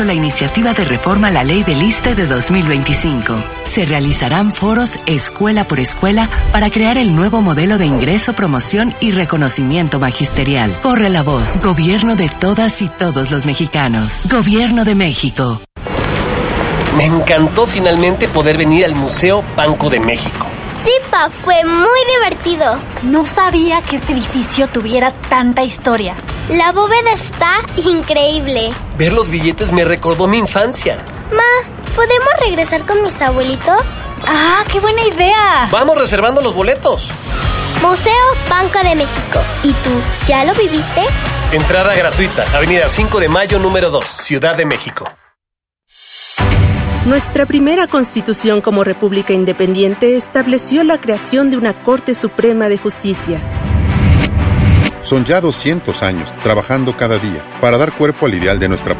La iniciativa de reforma a la Ley del ISSSTE de 2025. Se realizarán foros escuela por escuela para crear el nuevo modelo de ingreso, promoción y reconocimiento magisterial. Corre la voz. Gobierno de todas y todos los mexicanos. Gobierno de México. Me encantó finalmente poder venir al Museo Banco de México. Sí, Pa, fue muy divertido. No sabía que este edificio tuviera tanta historia. La bóveda está increíble. Ver los billetes me recordó mi infancia. Ma, ¿podemos regresar con mis abuelitos? ¡Ah, qué buena idea! Vamos reservando los boletos. Museo Banco de México. ¿Y tú, ya lo viviste? Entrada gratuita, Avenida 5 de Mayo, número 2, Ciudad de México. Nuestra primera constitución como república independiente estableció la creación de una Corte Suprema de Justicia. Son ya 200 años trabajando cada día para dar cuerpo al ideal de nuestra